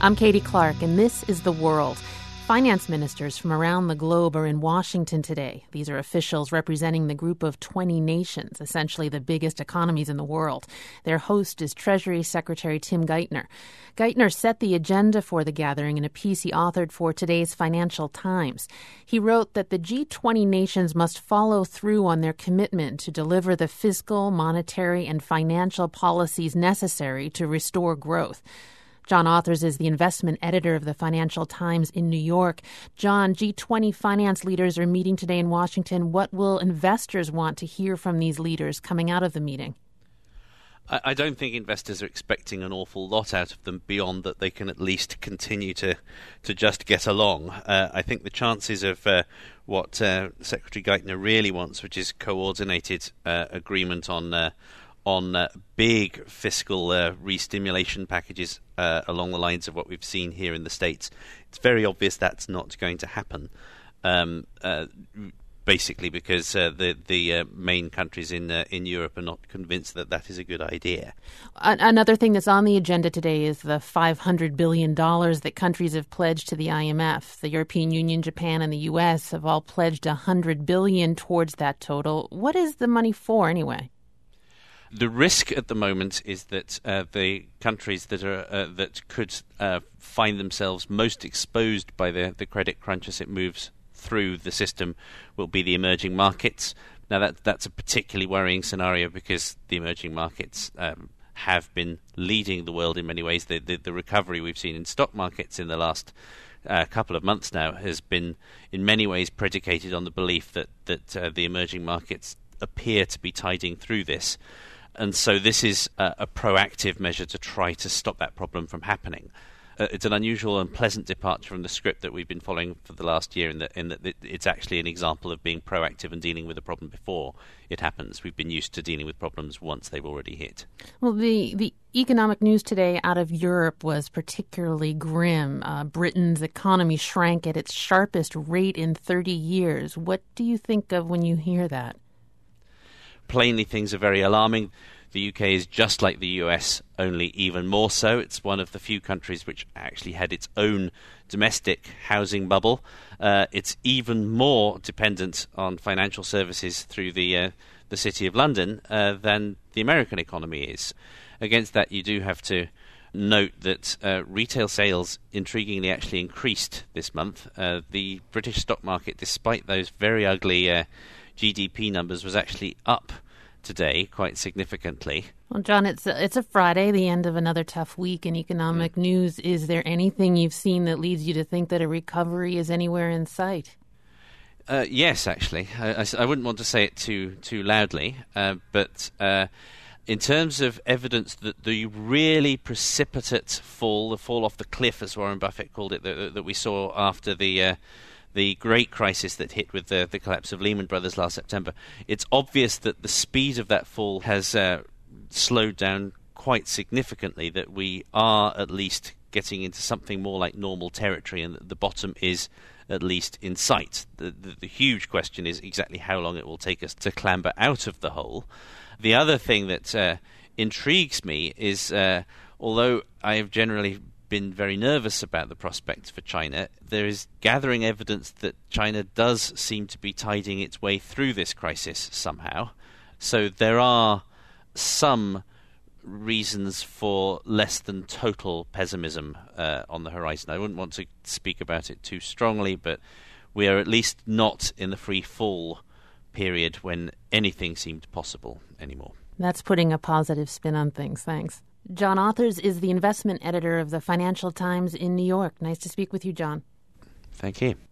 I'm Katie Clark, and this is The World. Finance ministers from around the globe are in Washington today. These are officials representing the group of 20 nations, essentially the biggest economies in the world. Their host is Treasury Secretary Tim Geithner. Geithner set the agenda for the gathering in a piece he authored for today's Financial Times. He wrote that the G20 nations must follow through on their commitment to deliver the fiscal, monetary, and financial policies necessary to restore growth. John Authers is the investment editor of the Financial Times in New York. John, G20 finance leaders are meeting today in Washington. What will investors want to hear from these leaders coming out of the meeting? I don't think investors are expecting an awful lot out of them beyond that they can at least continue to just get along. I think the chances of what Secretary Geithner really wants, which is coordinated agreement on big fiscal re-stimulation packages along the lines of what we've seen here in the States. It's very obvious that's not going to happen, basically because the main countries in Europe are not convinced that that is a good idea. Another thing that's on the agenda today is the $500 billion that countries have pledged to the IMF. The European Union, Japan, and the U.S. have all pledged $100 billion towards that total. What is the money for anyway? The risk at the moment is that the countries that are that could find themselves most exposed by the credit crunch as it moves through the system will be the emerging markets. Now that's a particularly worrying scenario because the emerging markets have been leading the world in many ways. The recovery we've seen in stock markets in the last couple of months now has been in many ways predicated on the belief that the emerging markets appear to be tiding through this. And so this is a proactive measure to try to stop that problem from happening. It's an unusual and pleasant departure from the script that we've been following for the last year in that it's actually an example of being proactive and dealing with a problem before it happens. We've been used to dealing with problems once they've already hit. Well, the economic news today out of Europe was particularly grim. Britain's economy shrank at its sharpest rate in 30 years. What do you think of when you hear that? Plainly, things are very alarming. The UK is just like the US, only even more so. It's one of the few countries which actually had its own domestic housing bubble. It's even more dependent on financial services through the City of London than the American economy is. Against that, you do have to note that retail sales intriguingly actually increased this month. The British stock market, despite those very ugly GDP numbers, was actually up today quite significantly. Well, John, it's a Friday, the end of another tough week in economic news. Is there anything you've seen that leads you to think that a recovery is anywhere in sight? Yes, actually. I wouldn't want to say it too loudly, but in terms of evidence that the really precipitate fall, the fall off the cliff, as Warren Buffett called it, that we saw after the great crisis that hit with the collapse of Lehman Brothers last September, it's obvious that the speed of that fall has slowed down quite significantly, that we are at least getting into something more like normal territory and that the bottom is at least in sight. The huge question is exactly how long it will take us to clamber out of the hole. The other thing that intrigues me is, although I have generally been very nervous about the prospects for China, there is gathering evidence that China does seem to be tiding its way through this crisis somehow. So there are some reasons for less than total pessimism on the horizon. I wouldn't want to speak about it too strongly, but we are at least not in the free fall period when anything seemed possible anymore. That's putting a positive spin on things. Thanks. John Authers is the investment editor of the Financial Times in New York. Nice to speak with you, John. Thank you.